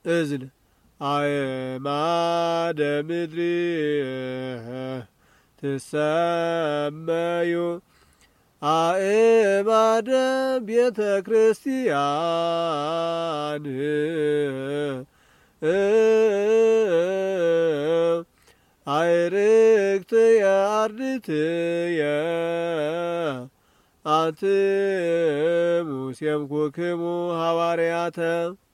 እዝል አእማደ ምድሪ ትሰመዩ አእማደ ቤተ ክርስቲያን አይርክትየ አርድእትየ አንትሙ ሴምኩክሙ ሐዋርያተ